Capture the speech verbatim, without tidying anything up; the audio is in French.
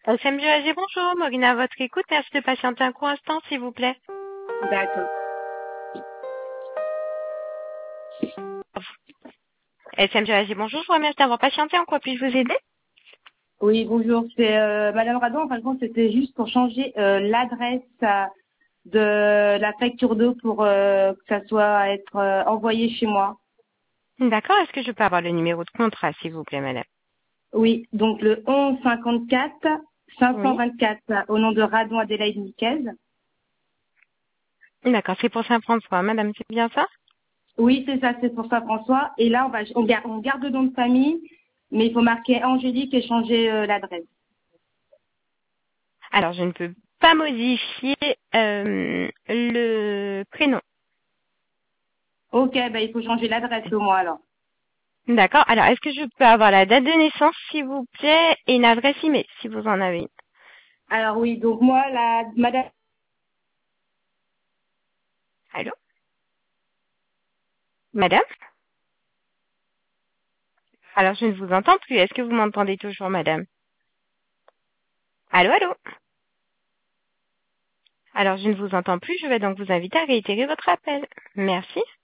S M G A G, bonjour, Morina à votre écoute, merci de patienter un court instant, s'il vous plaît. D'accord. S M G A G, bonjour, je vous remercie d'avoir patienté, en quoi puis-je vous aider? Oui, bonjour. C'est euh, Madame Radon. En fin de compte, c'était juste pour changer euh, l'adresse euh, de la facture d'eau pour euh, que ça soit être euh, envoyé chez moi. D'accord, est-ce que je peux avoir le numéro de contrat, s'il vous plaît, madame? Oui, donc le onze cinquante-quatre Oui. cinq cent vingt-quatre au nom de Radon Adélaïde Niquez. D'accord, c'est pour Saint-François, madame, c'est bien ça? Oui, c'est ça, c'est pour ça, François. Et là, on va on garde, on garde le nom de famille, mais il faut marquer Angélique et changer euh, l'adresse. Alors, je ne peux pas modifier euh, le prénom. Ok, ben il faut changer l'adresse au moins alors. D'accord, alors, est-ce que je peux avoir la date de naissance, s'il vous plaît, et une adresse email, si vous en avez une? Alors oui, donc moi, la Madame. Allô? Madame? Alors, je ne vous entends plus, est-ce que vous m'entendez toujours, madame? Allô, allô? Alors, je ne vous entends plus. Je vais donc vous inviter à réitérer votre appel. Merci.